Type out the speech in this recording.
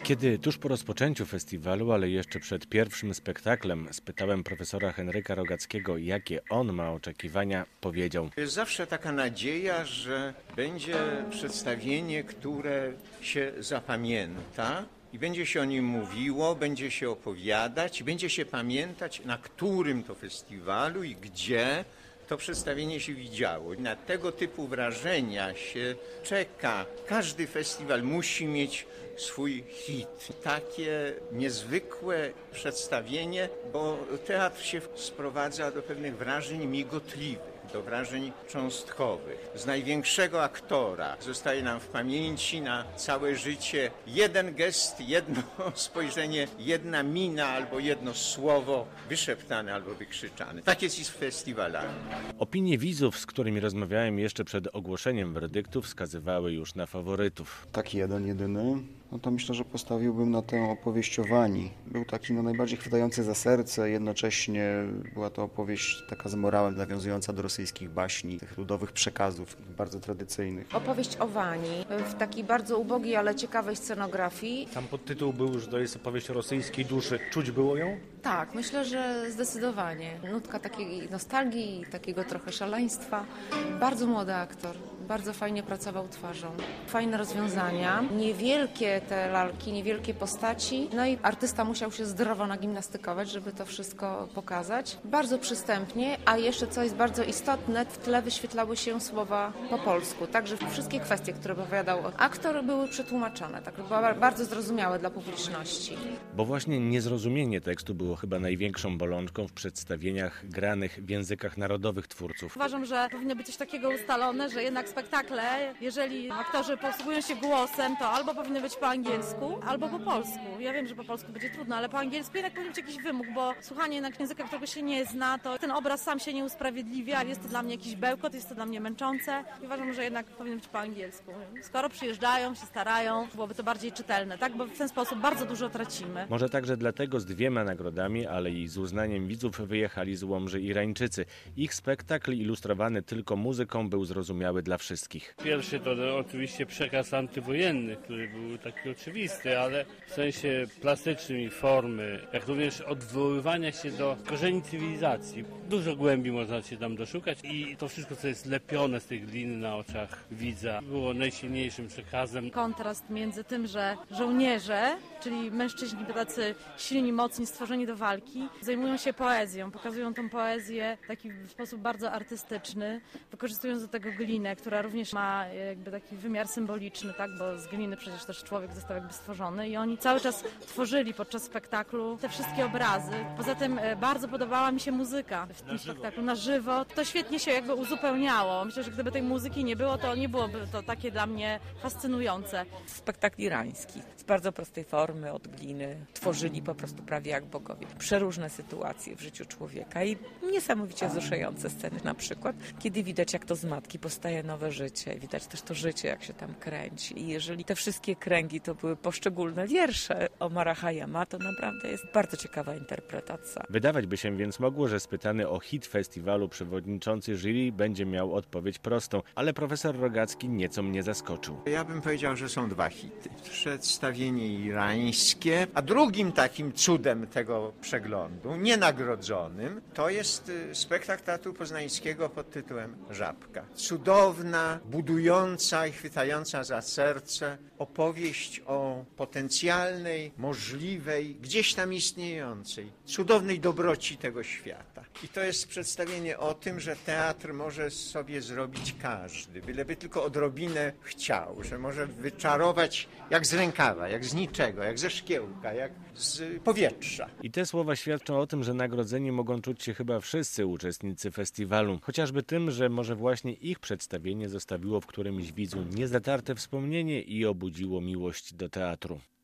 Kiedy tuż po rozpoczęciu festiwalu, ale jeszcze przed pierwszym spektaklem, spytałem profesora Henryka Rogackiego, jakie on ma oczekiwania, powiedział: Jest zawsze taka nadzieja, że będzie przedstawienie, które się zapamięta i będzie się o nim mówiło, będzie się opowiadać, będzie się pamiętać, na którym to festiwalu i gdzie to przedstawienie się widziało. Na tego typu wrażenia się czeka. Każdy festiwal musi mieć swój hit. Takie niezwykłe przedstawienie, bo teatr się sprowadza do pewnych wrażeń migotliwych, do wrażeń cząstkowych. Z największego aktora zostaje nam w pamięci na całe życie jeden gest, jedno spojrzenie, jedna mina albo jedno słowo wyszeptane albo wykrzyczane. Tak jest i z festiwalami. Opinie widzów, z którymi rozmawiałem jeszcze przed ogłoszeniem werdyktu, wskazywały już na faworytów. Taki jeden, jedyny, no to myślę, że postawiłbym na tę opowieść o Wani. Był taki najbardziej chwytający za serce, jednocześnie była to opowieść taka z morałem nawiązująca do rosyjskich baśni, tych ludowych przekazów, bardzo tradycyjnych. Opowieść o Wani w takiej bardzo ubogiej, ale ciekawej scenografii. Tam podtytuł był, że to jest opowieść o rosyjskiej duszy. Czuć było ją? Tak, myślę, że zdecydowanie. Nutka takiej nostalgii, takiego trochę szaleństwa. Bardzo młody aktor, bardzo fajnie pracował twarzą. Fajne rozwiązania, niewielkie te lalki, niewielkie postaci. No i artysta musiał się zdrowo nagimnastykować, żeby to wszystko pokazać. Bardzo przystępnie, a jeszcze co jest bardzo istotne, w tle wyświetlały się słowa po polsku. Także wszystkie kwestie, które opowiadał aktor, były przetłumaczone. Tak, były bardzo zrozumiałe dla publiczności. Bo właśnie niezrozumienie tekstu było chyba największą bolączką w przedstawieniach granych w językach narodowych twórców. Uważam, że powinno być coś takiego ustalone, że jednak spektakle, jeżeli aktorzy posługują się głosem, to albo powinny być po angielsku, albo po polsku. Ja wiem, że po polsku będzie trudno, ale po angielsku jednak powinien być jakiś wymóg, bo słuchanie jednak języka, którego się nie zna, to ten obraz sam się nie usprawiedliwia, jest to dla mnie jakiś bełkot, jest to dla mnie męczące. I uważam, że jednak powinien być po angielsku. Skoro przyjeżdżają, się starają, byłoby to bardziej czytelne, tak? Bo w ten sposób bardzo dużo tracimy. Może także dlatego z 2 nagrodami, ale i z uznaniem widzów wyjechali z Łomży Irańczycy. Ich spektakl ilustrowany tylko muzyką był zrozumiały dla wszystkich. Pierwszy to oczywiście przekaz antywojenny, który był taki oczywisty, ale w sensie plastycznym i formy, jak również odwoływania się do korzeni cywilizacji. Dużo głębi można się tam doszukać i to wszystko, co jest lepione z tej gliny na oczach widza, było najsilniejszym przekazem. Kontrast między tym, że żołnierze, czyli mężczyźni tacy silni, mocni, stworzeni do walki, zajmują się poezją, pokazują tą poezję w taki sposób bardzo artystyczny, wykorzystując do tego glinę, która również ma jakby taki wymiar symboliczny, tak, bo z gliny przecież też człowiek został jakby stworzony i oni cały czas tworzyli podczas spektaklu te wszystkie obrazy. Poza tym bardzo podobała mi się muzyka w tym spektaklu na żywo. To świetnie się jakby uzupełniało. Myślę, że gdyby tej muzyki nie było, to nie byłoby to takie dla mnie fascynujące. Spektakl irański, z bardzo prostej formy, od gliny. Tworzyli po prostu prawie jak bogowie. Przeróżne sytuacje w życiu człowieka i niesamowicie wzruszające sceny, na przykład, kiedy widać, jak to z matki powstaje nowe życie. Widać też to życie, jak się tam kręci. I jeżeli te wszystkie kręgi to były poszczególne wiersze Omara Khayyama, to naprawdę jest bardzo ciekawa interpretacja. Wydawać by się więc mogło, że spytany o hit festiwalu przewodniczący jury będzie miał odpowiedź prostą, ale profesor Rogacki nieco mnie zaskoczył. Ja bym powiedział, że są 2 hity. Przedstawienie irańskie, a drugim takim cudem tego przeglądu, nienagrodzonym, to jest spektakl Teatru Poznańskiego pod tytułem Żabka. Cudowna, budująca i chwytająca za serce opowieść o potencjalnej, możliwej, gdzieś tam istniejącej, cudownej dobroci tego świata. I to jest przedstawienie o tym, że teatr może sobie zrobić każdy, byleby tylko odrobinę chciał, że może wyczarować jak z rękawa, jak z niczego, jak ze szkiełka, jak z powietrza. I te słowa świadczą o tym, że nagrodzeni mogą czuć się chyba wszyscy uczestnicy festiwalu. Chociażby tym, że może właśnie ich przedstawienie zostawiło w którymś widzu niezatarte wspomnienie i obudziło miłość do teatru.